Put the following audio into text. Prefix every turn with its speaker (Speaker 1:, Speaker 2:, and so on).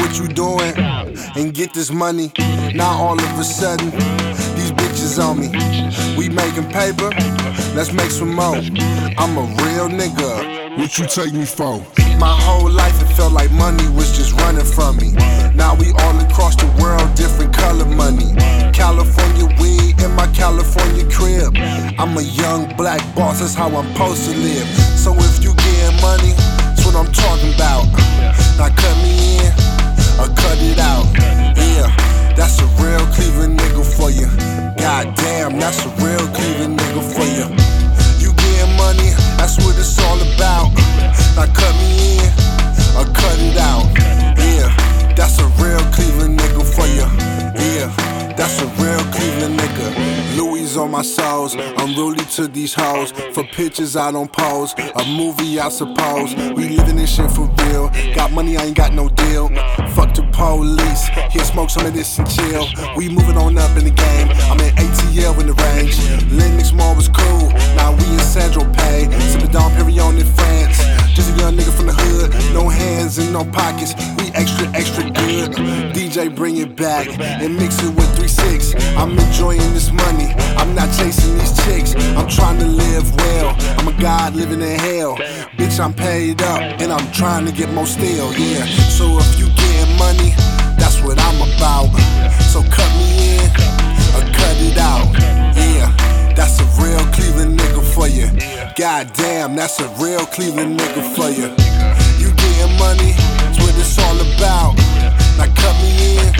Speaker 1: what you doing and get this money. Now all of a sudden, these bitches on me. We making paper, let's make some more. I'm a real nigga.
Speaker 2: What you take me for?
Speaker 1: My whole life it felt like money was just running from me. Now we all across the world, different color money. California weed in my California crib. I'm a young black boss, that's how I'm supposed to live. So if you getting money, that's what I'm talking about. Now cut me in, or cut it out. Yeah, that's a real Cleveland nigga for you. God damn, that's a real Cleveland nigga for you. You getting money, that's what it's all about. Now cut me in, or cut it out. Yeah, that's a real Cleveland nigga for you. Yeah, that's a real Cleveland nigga. Louis on my soles, I'm really to these hoes. For pictures I don't pose, a movie I suppose. We living this shit for real. Got money, I ain't got no deal. Fuck the police, here smoke some of this and chill. We moving on up in the game, I'm in ATL in the range. Lennox Mall was cool, now we in Sandro Pay. Sippin' Dom Perignon in France. Just a young nigga from the hood, no hands and no pockets. We extra, extra good. DJ bring it back and mix it with 3-6. I'm enjoying this money, I'm not chasing these chicks. I'm trying to live well, I'm a god living in hell. Bitch, I'm paid up and I'm trying to get more still, yeah. So if you getting money, that's what I'm about. So cut me in, or cut it out. Yeah, that's a real Cleveland nigga for you. God damn, that's a real Cleveland nigga for you. You getting money, that's what it's all about. Now cut me in,